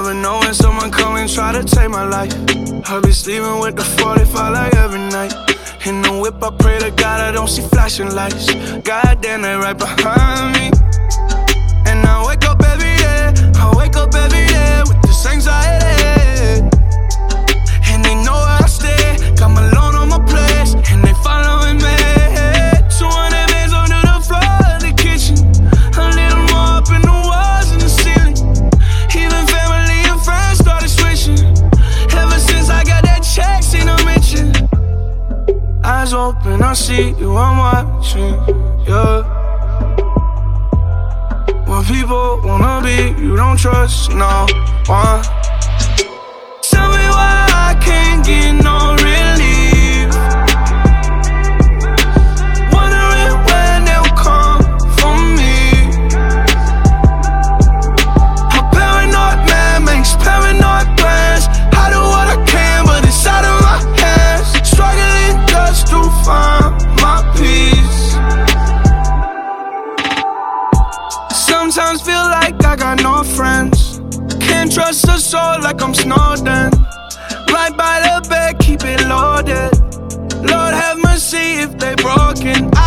never know when someone come and try to take my life. I be sleeping with the 45 like every night. In the whip, I pray to God I don't see flashing lights. Goddamn, they right behind me. And I wake up every day, I wake up every day with this anxiety. And they know where I stay, got my loan on my place, and they following me. 200 bands under the floor of the kitchen, a little more up in the walls and the ceiling. Even family and friends started switching. Ever since I got that check, seen them mention. Eyes open, I see you, I'm watching, yeah. When people wanna be, you don't trust no one. Tell me why I can't get no relief. Wondering when they'll come for me. A paranoid man makes paranoid plans. I do what I can, but it's out of my hands. Struggling just to find my peace. Sometimes feel like I got no friends. Can't trust a soul like I'm Snowden. Right by the bed, keep it loaded. Lord have mercy if they broken.